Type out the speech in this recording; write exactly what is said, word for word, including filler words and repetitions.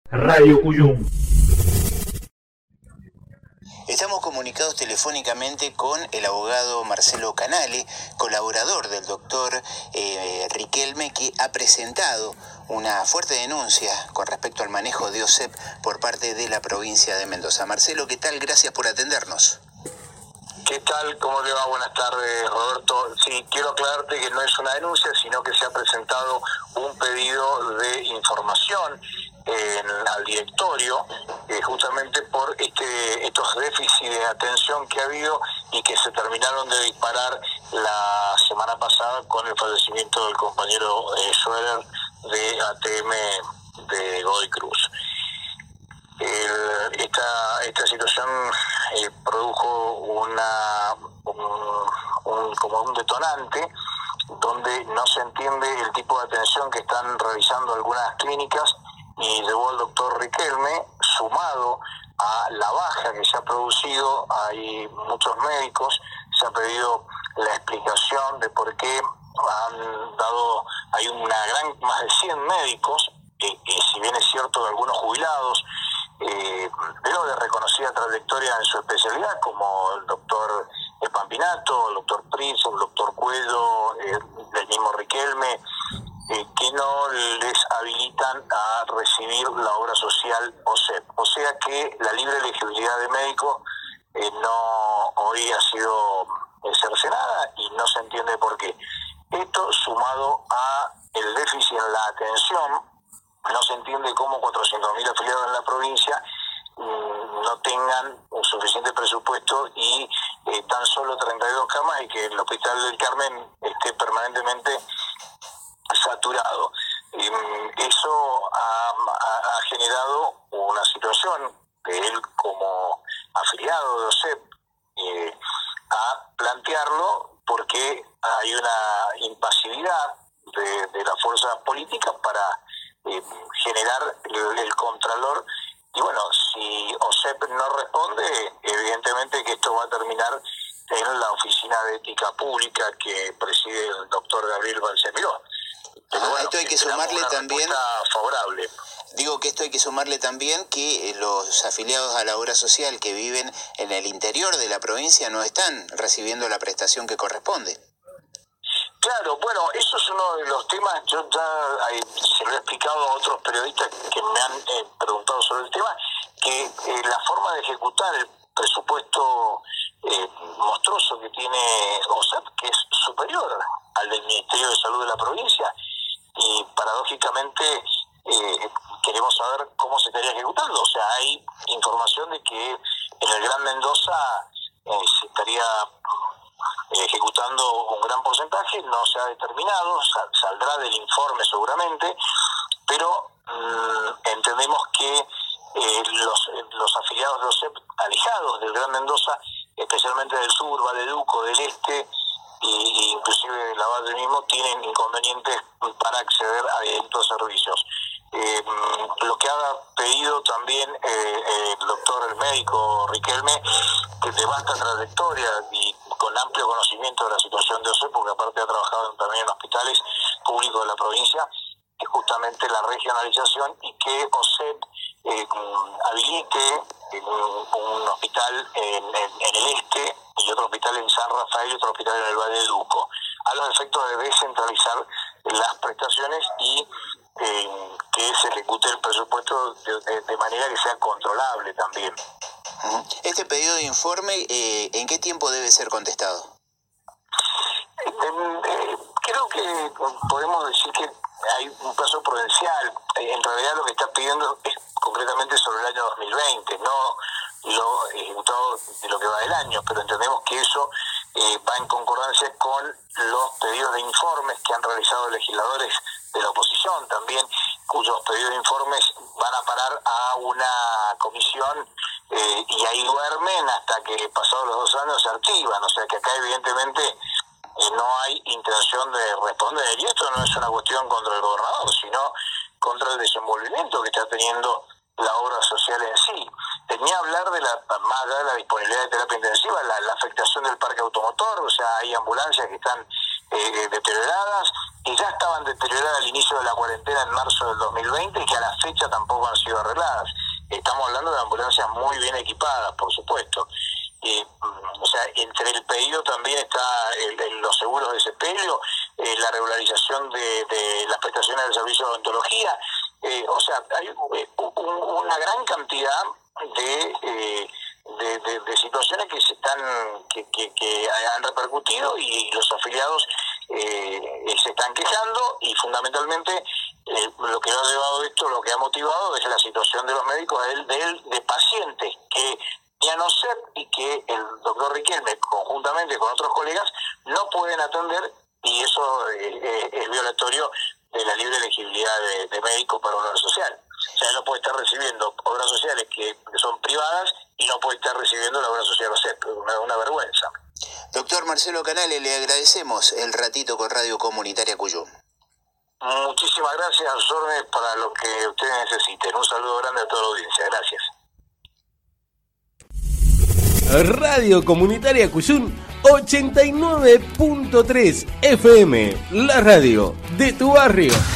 Radio Cuyum. Estamos comunicados telefónicamente con el abogado Marcelo Canale, colaborador del doctor eh, Riquelme, que ha presentado una fuerte denuncia con respecto al manejo de O S E P por parte de la provincia de Mendoza. Marcelo, ¿qué tal? Gracias por atendernos. ¿Qué tal? ¿Cómo le va? Buenas tardes, Roberto. Sí, quiero aclararte que no es una denuncia, sino que se ha presentado un pedido de información en, al directorio, eh, justamente por este, estos déficits de atención que ha habido y que se terminaron de disparar la semana pasada con el fallecimiento del compañero eh, Schroeder de A T M de Godoy Cruz. El, esta, esta situación eh, produjo una un, un, como un detonante donde no se entiende el tipo de atención que están realizando algunas clínicas, y llevó al doctor Riquelme, sumado a la baja que se ha producido. Hay muchos médicos, se ha pedido la explicación de por qué han dado, hay una gran, más de cien médicos, eh, eh, si bien es cierto de algunos jubilados, eh, pero de reconocida trayectoria en su especialidad, como el doctor Pampinato, el doctor Pritz, el doctor Cuello, eh, el mismo Riquelme, Eh, que no les habilitan a recibir la obra social O S E P. O sea que la libre elegibilidad de médico eh, no hoy ha sido cercenada y no se entiende por qué. Esto sumado a el déficit en la atención, no se entiende cómo cuatrocientos mil afiliados en la provincia mmm, no tengan un suficiente presupuesto y eh, tan solo treinta y dos camas, y que el Hospital del Carmen esté permanentemente saturado. Eso ha, ha, ha generado una situación que él, como afiliado de O S E P, eh, a plantearlo, porque hay una impasividad de, de la fuerza política para eh, generar el, el contralor. Y bueno, si O S E P no responde, evidentemente que esto va a terminar en la Oficina de Ética Pública que preside el doctor Gabriel Balsemiró. Pero bueno, esto hay que sumarle también, favorable. Digo que esto hay que sumarle también que los afiliados a la obra social que viven en el interior de la provincia no están recibiendo la prestación que corresponde. Claro, bueno, eso es uno de los temas. Yo ya eh, se lo he explicado a otros periodistas que me han eh, preguntado sobre el tema, que eh, la forma de ejecutar el presupuesto eh, monstruoso que tiene O S E P, que es superior al del Ministerio de Salud de la provincia, y paradójicamente eh, queremos saber cómo se estaría ejecutando. O sea, hay información de que en el Gran Mendoza eh, se estaría eh, ejecutando un gran porcentaje, no se ha determinado, sal, saldrá del informe seguramente, pero mmm, entendemos que eh, los, los afiliados de O S E P alejados del Gran Mendoza, especialmente del sur, Valleduco, del este, y inclusive de la Valle mismo, tienen inconvenientes para acceder a estos servicios. Eh, lo que ha pedido también eh, el doctor, el médico Riquelme, que de vasta trayectoria y con amplio conocimiento de la situación de O S E P, porque aparte ha trabajado también en hospitales públicos de la provincia, es justamente la regionalización, y que O S E P eh, habilite un, un hospital en, en, en el este y otro hospital en San Rafael y otro hospital en el Valleduco, a los efectos de descentralizar las prestaciones y eh, que se ejecute el presupuesto de, de, de manera que sea controlable también. Este pedido de informe, eh, ¿en qué tiempo debe ser contestado? Eh, eh, creo que podemos decir que hay un plazo prudencial. En realidad lo que está pidiendo es concretamente sobre el año dos mil veinte, no lo ejecutado de lo que va del año, pero entendemos que eso eh, va en concordancia con los pedidos de informes que han realizado legisladores de la oposición también, cuyos pedidos de informes van a parar a una comisión eh, y ahí duermen hasta que pasados los dos años se activan. O sea que acá evidentemente eh, no hay intención de responder, y esto no es una cuestión contra el gobernador, sino contra el desenvolvimiento que está teniendo la obra social en sí. Tenía hablar de la, más allá de la disponibilidad de terapia intensiva, la, la afectación del parque automotor. O sea, hay ambulancias que están eh, deterioradas, que ya estaban deterioradas al inicio de la cuarentena en marzo del dos mil veinte y que a la fecha tampoco han sido arregladas. Estamos hablando de ambulancias muy bien equipadas, por supuesto. Eh, o sea, entre el pedido también está el, el, los seguros de sepelio, eh, la regularización de, de las prestaciones del servicio de odontología. Eh, o sea, hay eh, un, una gran cantidad de, eh, de, de, de situaciones que se están que, que, que han repercutido y los afiliados eh, se están quejando, y fundamentalmente eh, lo que ha llevado esto, lo que ha motivado es la situación de los médicos, de, de, de pacientes que ya no sé y que el doctor Riquelme, conjuntamente con otros colegas, no pueden atender, y eso eh, es violatorio de la libre elegibilidad de, de médicos para una obra social. O sea, no puede estar recibiendo obras sociales que, que son privadas y no puede estar recibiendo la obra social O S E P, una, una vergüenza. Doctor Marcelo Canale, le agradecemos el ratito con Radio Comunitaria Cuyum. Muchísimas gracias, a sus órdenes para lo que ustedes necesiten. Un saludo grande a toda la audiencia. Gracias. Radio Comunitaria Cuyum ochenta y nueve punto tres F M, la radio de tu barrio.